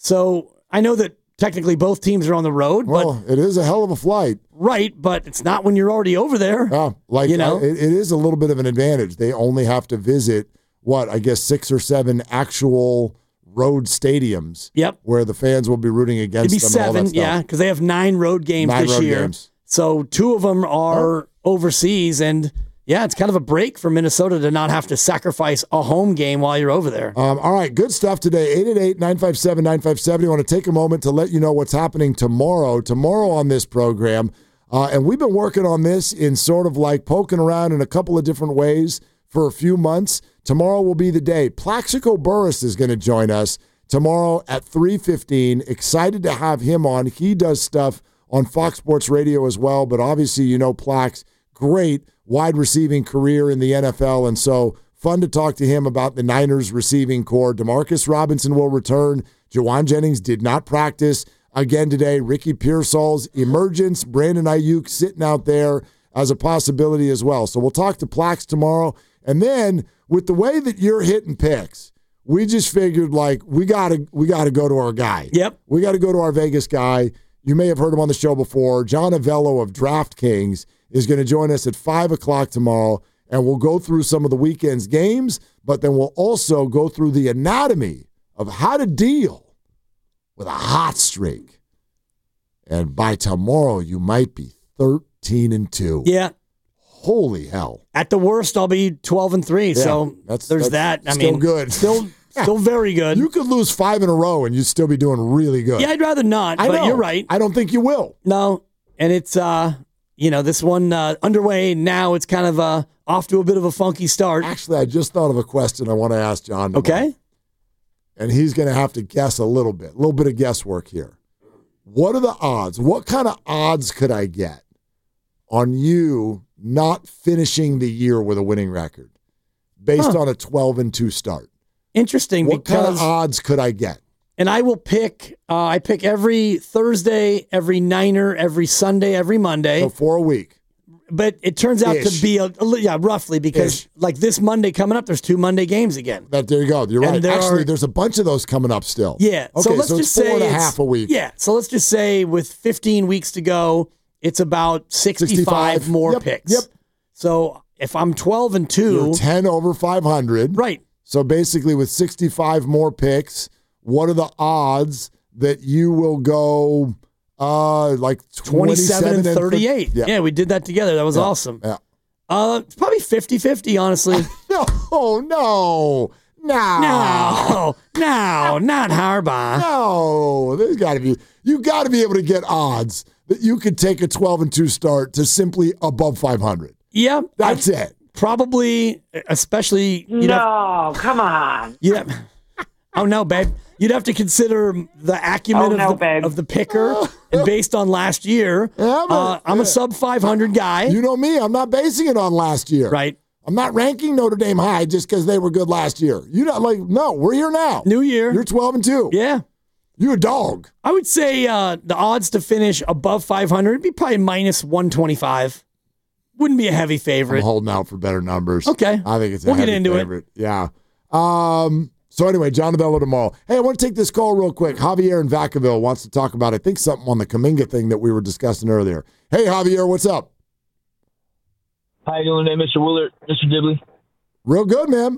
So I know that technically both teams are on the road, well, but it is a hell of a flight. Right, but it's not when you're already over there. Yeah, like you know? uh, it, it is a little bit of an advantage. They only have to visit what I guess six or seven actual road stadiums. Yep, where the fans will be rooting against It'd be them. and all seven, that stuff. yeah, because they have nine road games Nine this road year. games. So two of them are overseas, and yeah, it's kind of a break for Minnesota to not have to sacrifice a home game while you're over there. Um, all right, good stuff today. eight eight eight, nine five seven, nine five seven zero. I want to take a moment to let you know what's happening tomorrow. Tomorrow on this program, uh, and we've been working on this in sort of like poking around in a couple of different ways for a few months. Tomorrow will be the day. Plaxico Burress is going to join us tomorrow at three fifteen. Excited to have him on. He does stuff on Fox Sports Radio as well, but obviously you know Plax, great wide receiving career in the N F L, and so fun to talk to him about the Niners receiving core. Demarcus Robinson will return. Jawan Jennings did not practice again today. Ricky Pearsall's emergence. Brandon Ayuk sitting out there as a possibility as well. So we'll talk to Plax tomorrow. And then with the way that you're hitting picks, we just figured like we gotta we gotta go to our guy. Yep. We gotta go to our Vegas guy. You may have heard him on the show before. John Avello of DraftKings is going to join us at five o'clock tomorrow, and we'll go through some of the weekend's games, but then we'll also go through the anatomy of how to deal with a hot streak. And by tomorrow, you might be thirteen and two. Yeah. Holy hell. At the worst, I'll be twelve and three. Yeah, so that's, there's that's that. I still mean, good. Still, still very good. You could lose five in a row and you'd still be doing really good. Yeah, I'd rather not, I but know. you're right. I don't think you will. No, and it's, uh, you know, this one uh, underway now. It's kind of uh, off to a bit of a funky start. Actually, I just thought of a question I want to ask John tomorrow. Okay. And he's going to have to guess a little bit, a little bit of guesswork here. What are the odds? What kind of odds could I get on you not finishing the year with a winning record based Huh. on a twelve and two start? Interesting. What because, kind of odds could I get? And I will pick, uh, I pick every Thursday, every Niner, every Sunday, every Monday. So for a week. but it turns out Ish. to be a, a li- yeah, roughly because Ish. like this Monday coming up, there's two Monday games again. That there you go. You're And right. there Actually, are- there's a bunch of those coming up still. Yeah. Okay, so let's so just it's four say and a it's- half a week. Yeah. So let's just say with fifteen weeks to go, it's about sixty-five, sixty-five. more Yep, picks. yep. So if I'm twelve and two, You're ten over five hundred. right? So basically, with sixty-five more picks, what are the odds that you will go uh, like twenty-seven and thirty-eight. Yeah. Yeah, we did that together. That was Yeah. awesome. Yeah. Uh, it's probably fifty-fifty, honestly. No, no, no, no, no, not Harbaugh. no. There's got to be. You got to be able to get odds that you could take a twelve and two start to simply above five hundred. Yeah, That's I- it. Probably, especially. You'd No, have, come on. you'd have, oh no, babe. You'd have to consider the acumen Oh, of, no, the, babe. of the picker, and based on last year, Yeah, but- uh, I'm a sub five hundred guy. You know me. I'm not basing it on last year. Right. I'm not ranking Notre Dame high just because they were good last year. You know, like no, we're here now. New year. You're twelve and two. Yeah. You a dog. I would say uh, the odds to finish above five hundred would be probably minus one twenty-five. Wouldn't be a heavy I'm favorite. holding out for better numbers. Okay. I think it's a We'll get heavy into it. favorite. Yeah. Um, so anyway, John Novello tomorrow. Hey, I want to take this call real quick. Javier in Vacaville wants to talk about, I think, something on the Kuminga thing that we were discussing earlier. Hey, Javier, what's up? How you doing there, Mister Willard, Mister Dibley? Real good, man.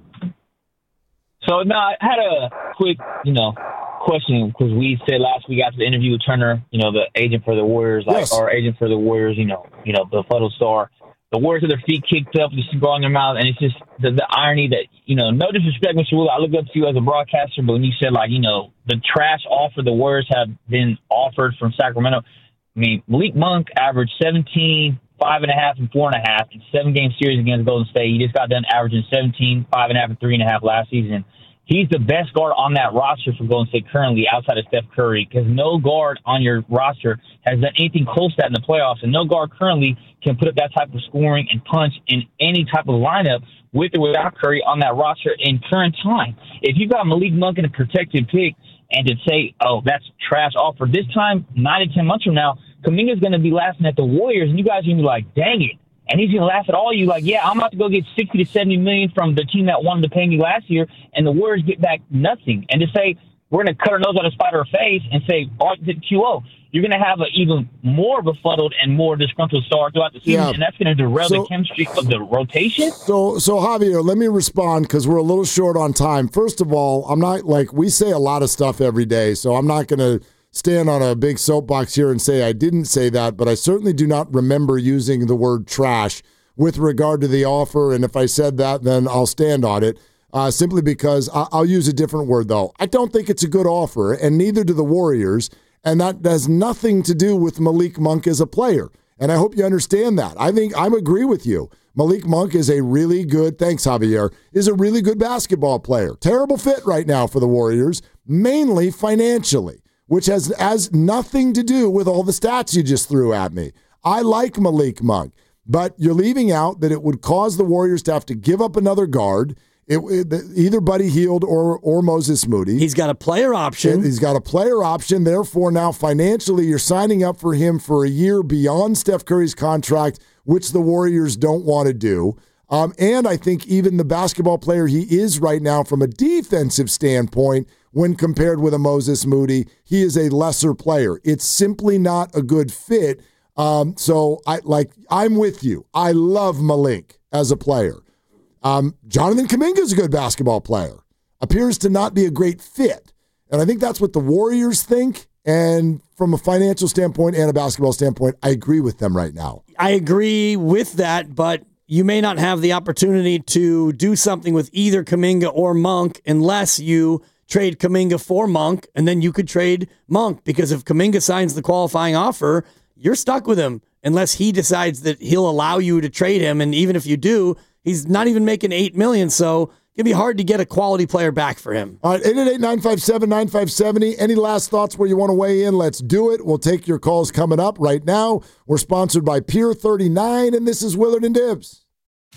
So, no, I had a quick, you know, question because we said last week after the interview with Turner, you know, the agent for the Warriors, like Yes. our agent for the Warriors, you know, you know, the Fuddle Star. The Warriors have their feet kicked up, with a cigar in their mouth, and it's just the, the irony that, you know, no disrespect, Mister Willard, I look up to you as a broadcaster, but when you said, like, you know, the trash offer the Warriors have been offered from Sacramento, I mean, Malik Monk averaged seventeen, five and a half, and four and a half in seven-game series against Golden State. He just got done averaging seventeen, five and a half, and three and a half last season. He's the best guard on that roster for Golden State currently outside of Steph Curry because no guard on your roster has done anything close to that in the playoffs, and no guard currently can put up that type of scoring and punch in any type of lineup with or without Curry on that roster in current time. If you got Malik Monk in a protected pick and to say, oh, that's trash offer, this time, nine to ten months from now, Kuminga's going to be laughing at the Warriors, and you guys are going to be like, dang it. And he's going to laugh at all you like, yeah, I'm about to go get sixty to seventy million from the team that wanted to pay me last year, and the Warriors get back nothing. And to say, we're going to cut our nose out of spite our face and say, all Q O, you're going to have an even more befuddled and more disgruntled star throughout the season, Yeah. and that's going to derail So- the chemistry of the rotation. So, so Javier, let me respond because we're a little short on time. First of all, I'm not like we say a lot of stuff every day, so I'm not going to stand on a big soapbox here and say I didn't say that, but I certainly do not remember using the word trash with regard to the offer. And if I said that, then I'll stand on it. Uh, simply because I- I'll use a different word, though. I don't think it's a good offer, and neither do the Warriors. And that has nothing to do with Malik Monk as a player. And I hope you understand that. I think I agree with you. Malik Monk is a really good, thanks, Javier, is a really good basketball player. Terrible fit right now for the Warriors, mainly financially, which has, has nothing to do with all the stats you just threw at me. I like Malik Monk, but you're leaving out that it would cause the Warriors to have to give up another guard. It, it, either Buddy Hield or or Moses Moody. He's got a player option. He's got a player option. Therefore, now financially, you're signing up for him for a year beyond Steph Curry's contract, which the Warriors don't want to do. Um, and I think even the basketball player he is right now from a defensive standpoint, when compared with a Moses Moody, he is a lesser player. It's simply not a good fit. Um, so I like I'm with you. I love Malik as a player. Um, Jonathan Kuminga is a good basketball player. Appears to not be a great fit. And I think that's what the Warriors think. And from a financial standpoint and a basketball standpoint, I agree with them right now. I agree with that, but you may not have the opportunity to do something with either Kuminga or Monk unless you trade Kuminga for Monk, and then you could trade Monk, because if Kuminga signs the qualifying offer, you're stuck with him unless he decides that he'll allow you to trade him. And even if you do, he's not even making eight million dollars, so it'd be hard to get a quality player back for him. All right, eight eight eight, nine five seven, nine five seven zero. Any last thoughts where you want to weigh in? Let's do it. We'll take your calls coming up right now. We're sponsored by Pier thirty-nine, and this is Willard and Dibs.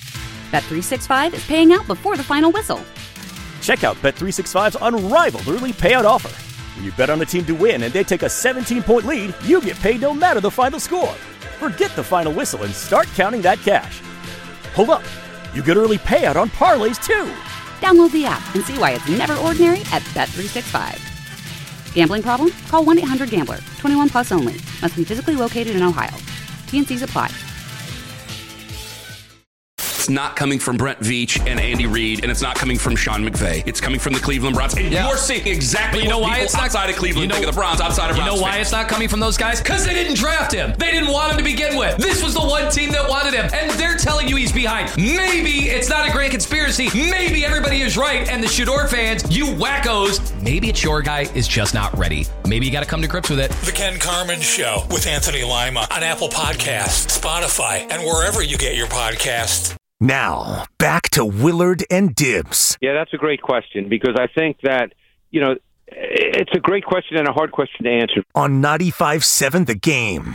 Bet three sixty-five is paying out before the final whistle. Check out Bet three sixty-five's unrivaled early payout offer. When you bet on a team to win and they take a seventeen-point lead, you get paid no matter the final score. Forget the final whistle and start counting that cash. Hold up. You get early payout on parlays, too. Download the app and see why it's never ordinary at Bet three sixty-five. Gambling problem? Call one eight hundred gambler. twenty-one plus only. Must be physically located in Ohio. T N Cs apply. It's not coming from Brent Veach and Andy Reid, and it's not coming from Sean McVay. It's coming from the Cleveland Browns. And yeah. you're seeing exactly you know what why people it's not, outside of Cleveland you know, think of the Browns, outside of You Browns know why fans. it's not coming from those guys? Because they didn't draft him. They didn't want him to begin with. This was the one team that wanted him, and they're telling you he's behind. Maybe it's not a grand conspiracy. Maybe everybody is right, and the Shador fans, you wackos, maybe it's your guy is just not ready. Maybe you got to come to grips with it. The Ken Carman Show with Anthony Lima on Apple Podcasts, Spotify, and wherever you get your podcasts. Now, back to Willard and Dibs. Yeah, that's a great question because I think that, you know, it's a great question and a hard question to answer. On ninety-five seven The Game.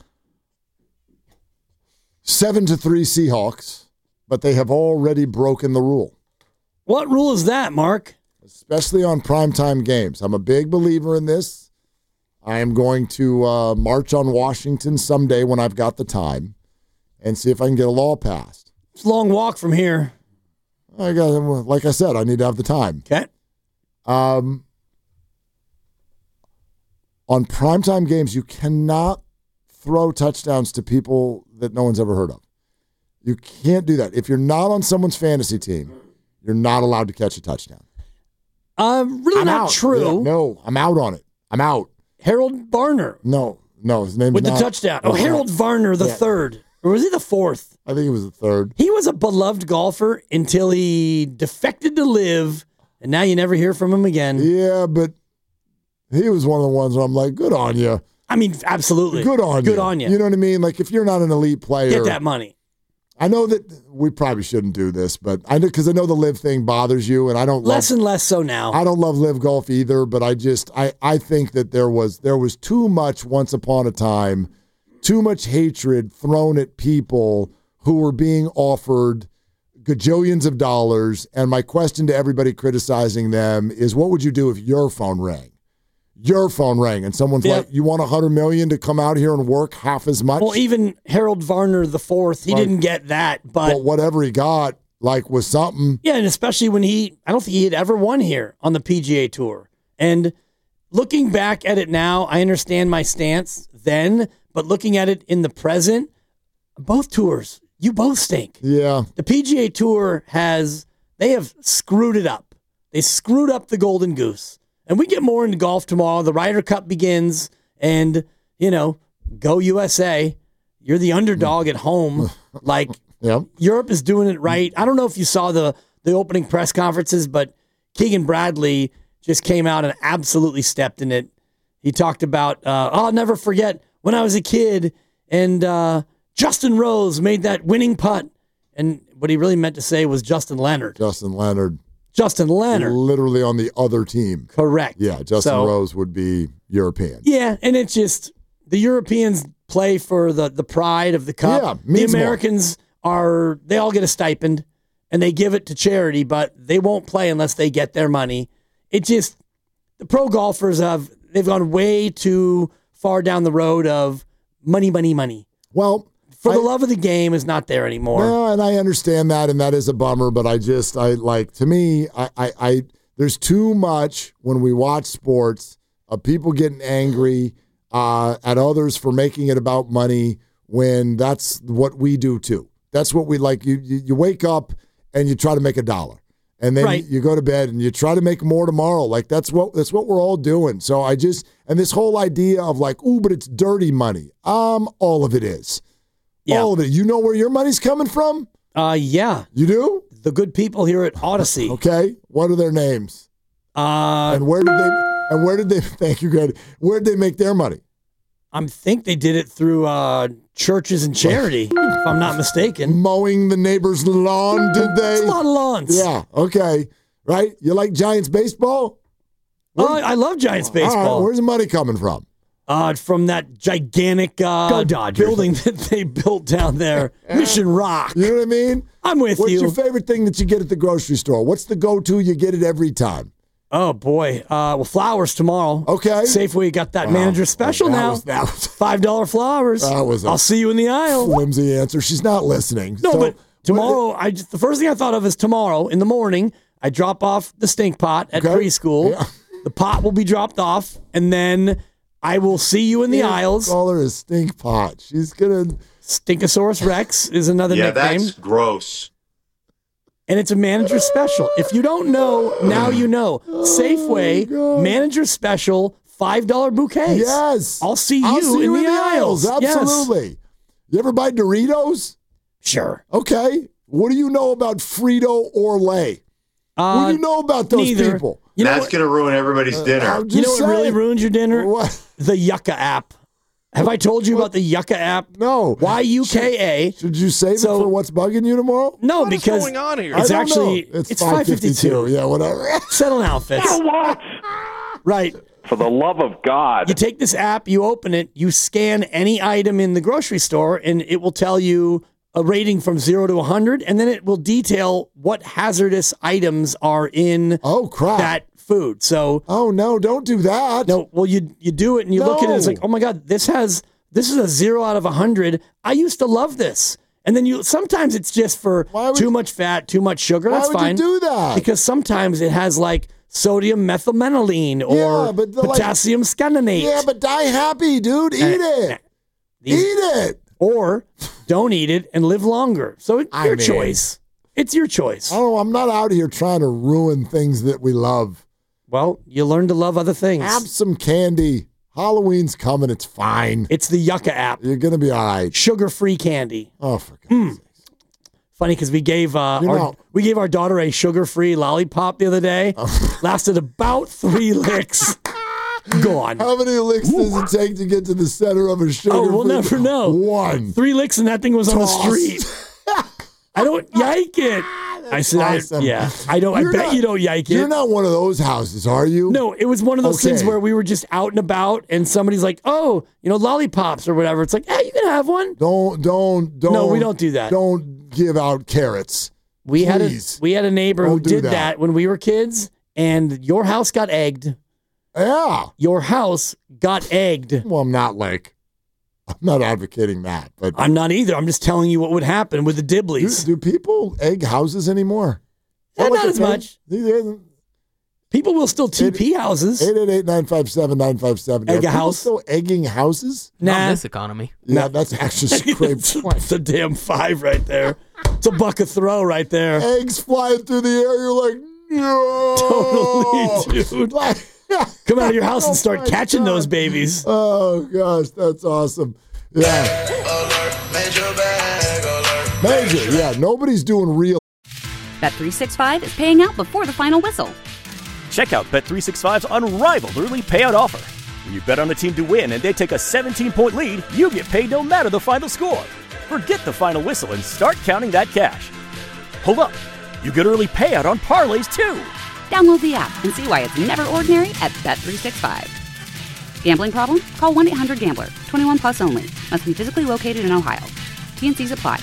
Seven to three Seahawks, but they have already broken the rule. What rule is that, Mark? Especially on primetime games. I'm a big believer in this. I am going to uh, march on Washington someday when I've got the time and see if I can get a law passed. It's a long walk from here. I got, like I said, I need to have the time. Okay. Um, on primetime games, you cannot throw touchdowns to people that no one's ever heard of. You can't do that. If you're not on someone's fantasy team, you're not allowed to catch a touchdown. Uh, really I'm not out. true. Yeah, no, I'm out on it. I'm out. Harold Varner. No, no, his name With is the not, touchdown. Oh, Harold Varner the Yeah. third. Or was he the fourth? I think it was the third. He was a beloved golfer until he defected to live, and now you never hear from him again. Yeah, but he was one of the ones where I'm like, good on you. I mean, absolutely. Good on you. Good on you. You know what I mean? Like, if you're not an elite player. Get that money. I know that we probably shouldn't do this, but I know because I know the live thing bothers you, and I don't Less love, and less so now. I don't love live golf either, but I just I, I think that there was there was too much once upon a time, too much hatred thrown at people who were being offered gajillions of dollars. And my question to everybody criticizing them is, what would you do if your phone rang? Your phone rang and someone's Yeah. like, you want a hundred million to come out here and work half as much? Well, even Harold Varner the fourth, he Like, didn't get that, but But whatever he got, like, was something. yeah, and especially when he, I don't think he had ever won here on the P G A Tour. And looking back at it now, I understand my stance then, but looking at it in the present, both tours, you both stink. Yeah. The P G A Tour has, they have screwed it up. They screwed up the Golden Goose. And we get more into golf tomorrow. The Ryder Cup begins, and, you know, go U S A. You're the underdog at home. Like, yep. Europe is doing it right. I don't know if you saw the, the opening press conferences, but Keegan Bradley just came out and absolutely stepped in it. He talked about, uh, I'll never forget when I was a kid, and uh, Justin Rose made that winning putt. And what he really meant to say was Justin Leonard. Justin Leonard. Justin Leonard. Literally on the other team. Correct. Yeah, Justin So- Rose would be European. Yeah, and it's just the Europeans play for the, the pride of the cup. Yeah, the means more. Americans are, they all get a stipend and they give it to charity, but they won't play unless they get their money. It just, the pro golfers have, they've gone way too far down the road of money, money, money. Well, for the I- love of the game is not there anymore. No, and I understand that, and that is a bummer, but I just, I like, to me, I, I, I there's too much when we watch sports of people getting angry uh, at others for making it about money when that's what we do too. That's what we like. You, you, you wake up and you try to make a dollar. And then Right. you go to bed and you try to make more tomorrow. Like that's what that's what we're all doing. So I just and this whole idea of like, ooh, but it's dirty money. Um, all of it is. Yeah. All of it. You know where your money's coming from? Uh, yeah. You do? The good people here at Odyssey. Okay. What are their names? Uh, and where did they and where did they thank you, Greg. Where did they make their money? I think they did it through uh, churches and charity, if I'm not mistaken. Mowing the neighbor's lawn, did they? It's a lot of lawns. Yeah, okay. Right? You like Giants baseball? Oh, I love Giants All baseball. right, where's the money coming from? Uh, from that gigantic uh, Go Dodgers. building that they built down there, Mission Rock. You know what I mean? I'm with What's you. your favorite thing that you get at the grocery store? What's the go-to? You get it every time. Oh, boy. Uh, well, flowers tomorrow. Okay. Safeway got that Wow. manager special That now. was- that was- five dollar flowers. That was a I'll see you in the aisle. Flimsy answer. She's not listening. No, So, but tomorrow, I just, the first thing I thought of is tomorrow in the morning, I drop off the stink pot at Okay. preschool. Yeah. The pot will be dropped off, and then I will see you in the Yeah, aisles. Call her a stink pot. She's gonna Stinkosaurus Rex is another Yeah, nickname. that's gross. And it's a manager special. If you don't know, now you know. Safeway, manager special, five dollar bouquets. Yes. I'll see you, I'll see in, you the aisles. Yes. Absolutely. You ever buy Doritos? Sure. Okay. What do you know about Frito or Lay? Uh, what do you know about those neither. people? You know That's what- going to ruin everybody's dinner. I'm You know just what really saying. ruins your dinner? What? The Yucca app. Have I told you about the Yucca app? No. Y U K A. Should you save So- it for what's bugging you tomorrow? No, What is because going on here? it's I don't actually know. it's, five fifty-two. Yeah, whatever. Settle down, Fitz. What? Right. For the love of God. You take this app, you open it, you scan any item in the grocery store, and it will tell you a rating from zero to one hundred, and then it will detail what hazardous items are in Oh crap. that food. So, oh no, don't do that. no, well, you you do it and you look at it, it's No. like, oh my God, this has this is a zero out of a hundred. I used to love this. And then you sometimes it's just for Why would too you- much fat, too much sugar. Why That's would fine. you do that? Because sometimes it has like sodium methylmenylene or Yeah, but the, like- potassium scanonate. Yeah, but die happy, dude. Eat it. These- Eat it. Or don't eat it and live longer. So it's I your mean- choice. It's your choice. Oh, I'm not out here trying to ruin things that we love. Well, you learn to love other things. Have some candy. Halloween's coming. It's fine. It's the Yucca app. You're gonna be all right. Sugar-free candy. Oh, for God's sake. Funny because we gave uh, You our know- we gave our daughter a sugar-free lollipop the other day. Oh. Lasted about three licks. Gone. How many licks does it take to get to the center of a sugar? Oh, we'll never know. One. Three licks and that thing was on the Toss. street. I don't yike it. I said, I- awesome. yeah. I don't. You're I bet not- you don't yike it. You're not one of those houses, are you? No, it was one of those things Okay. where we were just out and about, and somebody's like, "Oh, you know, lollipops or whatever." It's like, "Hey, you can have one." Don't, don't, don't. No, we don't do that. Don't give out carrots. We had a Please. we had a neighbor who Don't do did that. that. when we were kids, and your house got egged. Yeah. Your house got egged. Well, I'm not like, I'm not advocating that, but I'm not either. I'm just telling you what would happen with the do, Dibblies. do people egg houses anymore? Eh, Is that not like as a thing? much. These- People will still T P houses. eight eight eight, nine five seven, nine five seven. Egg Are a people house? still egging houses? Not in Nah, this economy. Yeah, that's actually a great it's, point. it's a damn five right there. It's a buck a throw right there. Eggs flying through the air. You're like, no. Totally, dude. Like, Come out of your house and start Oh my catching God. those babies. Oh gosh, that's awesome. Yeah. Major, yeah. Nobody's doing real. Bet three sixty-five is paying out before the final whistle. Check out Bet three sixty-five's unrivaled early payout offer. When you bet on a team to win and they take a seventeen-point lead, you get paid no matter the final score. Forget the final whistle and start counting that cash. Hold up. You get early payout on parlays too. Download the app and see why it's never ordinary at Bet three sixty-five. Gambling problem? Call one eight hundred gambler. twenty-one plus only. Must be physically located in Ohio. T N Cs apply.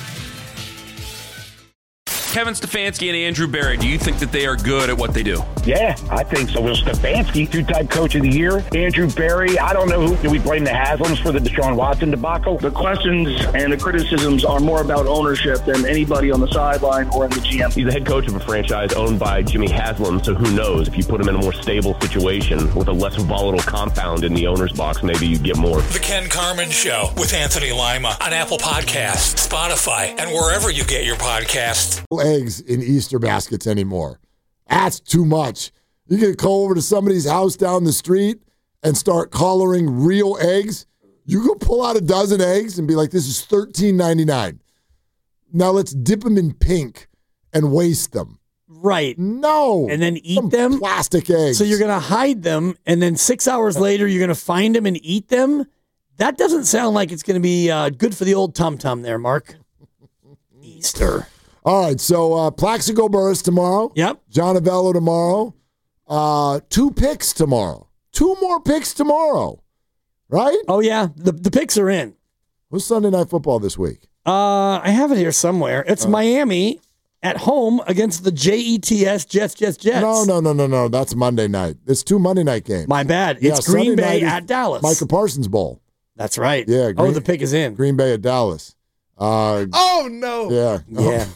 Kevin Stefanski and Andrew Berry, do you think that they are good at what they do? Yeah, I think so. Will Stefanski, two-time coach of the year. Andrew Berry, I don't know who. Do we blame the Haslams for the Deshaun Watson debacle? The questions and the criticisms are more about ownership than anybody on the sideline or in the G M. He's the head coach of a franchise owned by Jimmy Haslam, so who knows? If you put him in a more stable situation with a less volatile compound in the owner's box, maybe you get more. The Ken Carmen Show with Anthony Lima on Apple Podcasts, Spotify, and wherever you get your podcasts. Eggs in Easter baskets anymore. That's too much. You can go over to somebody's house down the street and start collaring real eggs. You can pull out a dozen eggs and be like, this is thirteen ninety-nine. Now let's dip them in pink and waste them. Right. No. And then eat Some them. Plastic eggs. So you're going to hide them, and then six hours later, you're going to find them and eat them? That doesn't sound like it's going to be uh, good for the old tum-tum there, Mark. Easter. All right, so uh, Plaxico Burress tomorrow. Yep. John Avello tomorrow. Uh, two picks tomorrow. Two more picks tomorrow. Right? Oh, yeah. The, the picks are in. Who's Sunday Night Football this week? Uh, I have it here somewhere. It's Uh, Miami at home against the J E T S Jets, Jets, Jets. No, no, no, no, no. That's Monday night. It's two Monday night games. My bad. Yeah, It's Green Sunday Bay night is at Dallas. Micah Parsons Bowl. That's right. Yeah. oh, the pick is in. Green Bay at Dallas. Uh, oh, no. Yeah. Yeah.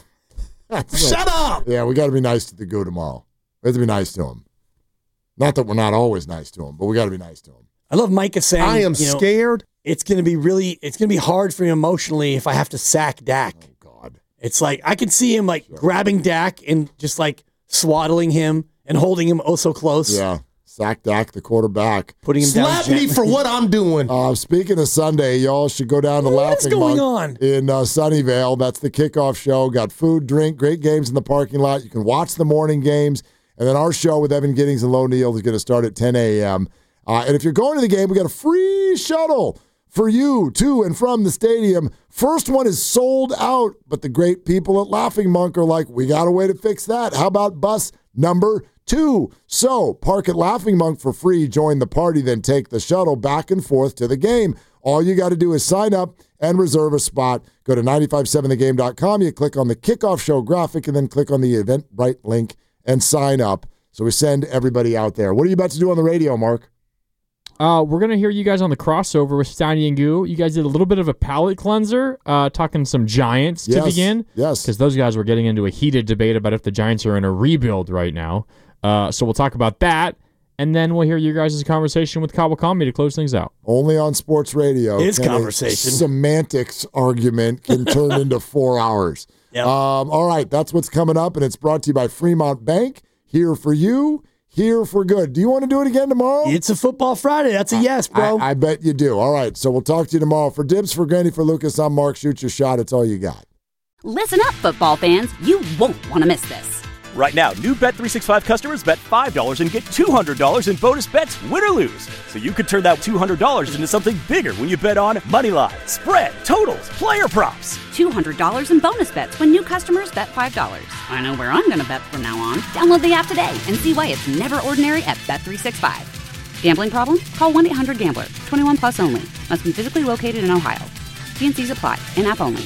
Shut up. Yeah, we got to be nice to the goo tomorrow. We have to be nice to him. Not that we're not always nice to him, but we got to be nice to him. I love Micah saying, I am you know, scared. It's going to be really, it's going to be hard for him emotionally if I have to sack Dak. Oh, God. It's like, I can see him like sure. grabbing Dak and just like swaddling him and holding him oh so close. Yeah. Sack Dak, the quarterback. Putting him Slap down me for what I'm doing. Uh, speaking of Sunday, y'all should go down to what Laughing is going Monk on? in uh, Sunnyvale. That's the kickoff show. Got food, drink, great games in the parking lot. You can watch the morning games. And then our show with Evan Giddings and Lo Neal is going to start at ten a.m. Uh, and if you're going to the game, we got a free shuttle for you to and from the stadium. First one is sold out, but the great people at Laughing Monk are like, we got a way to fix that. How about bus number two? So park at Laughing Monk for free, join the party, then take the shuttle back and forth to the game. All you got to do is sign up and reserve a spot. Go to nine five seven the game dot com. You click on the kickoff show graphic and then click on the Eventbrite link and sign up. So we send everybody out there. What are you about to do on the radio, Mark? Uh, we're going to hear you guys on the crossover with Steiny and Goo. You guys did a little bit of a palate cleanser, uh, talking some Giants to yes, begin. Yes. Because those guys were getting into a heated debate about if the Giants are in a rebuild right now. Uh, so we'll talk about that. And then we'll hear you guys' conversation with Kawakami to close things out. Only on sports radio. His can conversation. A semantics argument can turn into four hours. Yep. Um, all right, that's what's coming up, and it's brought to you by Fremont Bank. Here for you, here for good. Do you want to do it again tomorrow? It's a football Friday. That's a yes, bro. I, I bet you do. All right, so we'll talk to you tomorrow. For Dibs, for Granny, for Lucas, I'm Mark. Shoot your shot. It's all you got. Listen up, football fans. You won't want to miss this. Right now, new Bet three sixty-five customers bet five dollars and get two hundred dollars in bonus bets, win or lose. So you could turn that two hundred dollars into something bigger when you bet on Moneyline, spread, totals, player props. two hundred dollars in bonus bets when new customers bet five dollars. I know where I'm going to bet from now on. Download the app today and see why it's never ordinary at Bet three sixty-five. Gambling problem? Call one eight hundred gambler. twenty-one plus only. Must be physically located in Ohio. T and C's apply. In-app only.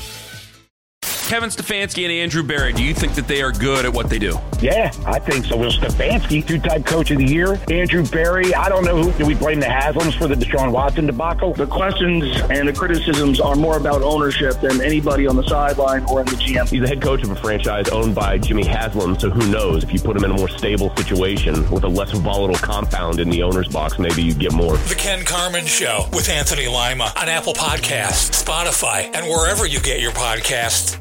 Kevin Stefanski and Andrew Berry, do you think that they are good at what they do? Yeah, I think so. Will Stefanski, two-time coach of the year. Andrew Berry, I don't know who. Do we blame the Haslams for the Deshaun Watson debacle? The questions and the criticisms are more about ownership than anybody on the sideline or in the G M. He's the head coach of a franchise owned by Jimmy Haslam, so who knows? If you put him in a more stable situation with a less volatile compound in the owner's box, maybe you get more. The Ken Carman Show with Anthony Lima on Apple Podcasts, Spotify, and wherever you get your podcasts.